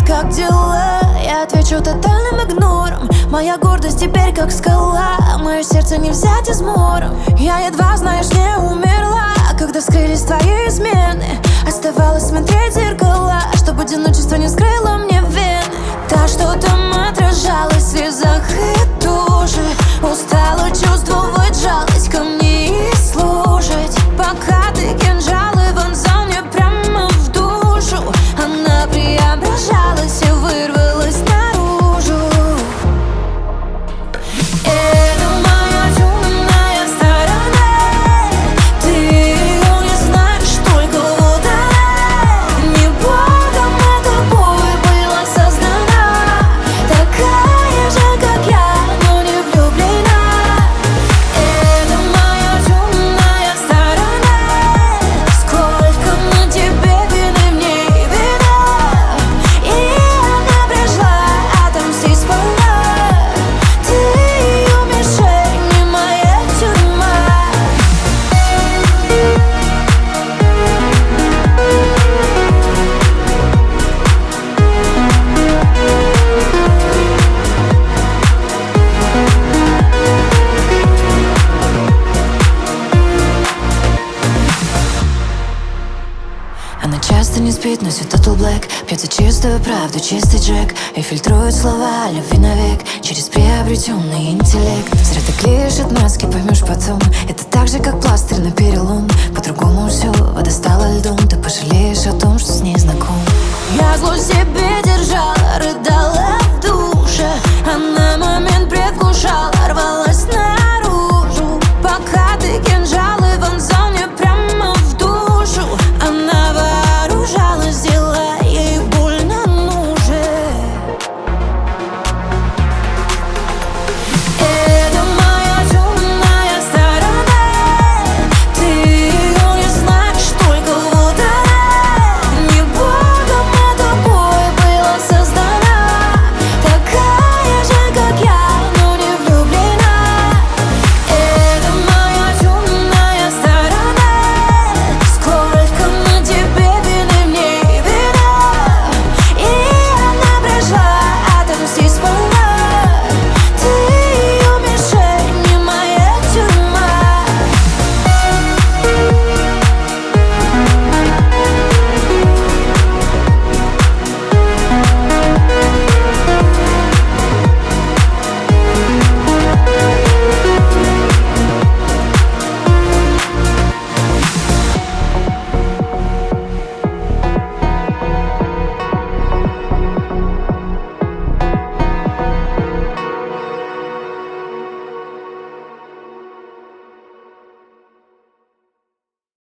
как дела? Я отвечу тотальным игнором. Моя гордость теперь как скала. Мое сердце не взять измором. Я едва, знаешь, не умерла, когда скрылись твои измены. Оставалось смотреть в зеркала, чтобы одиночество не скрыло мне вены. Та, что там отражалась в слезах и туши, устала чувствовать жалость ко мне и слушать. Пока ты кинжалы вонзал мне прямо в душу, она преображалась и вырвалась наружу. Это моя темная сторона. Ты ее не знаешь, только вот она. Не Богом, а тобой была создана, такая же, как я, но не влюблена. Это моя темная сторона. Сколько на тебе вины, в ней вина, и она пришла отомстить сполна. Ты ее мишень, не моя тюрьма. Она часто не спит, носит тату блэк, пьет за чистую правду, чистый джек, и фильтрует слова о любви навек через приобретенный интеллект. Зря ты клеишь отмазки, поймешь потом. Это так же, как пластырь на перелом. По-другому все, вода стала льдом. Ты пожалеешь о том, что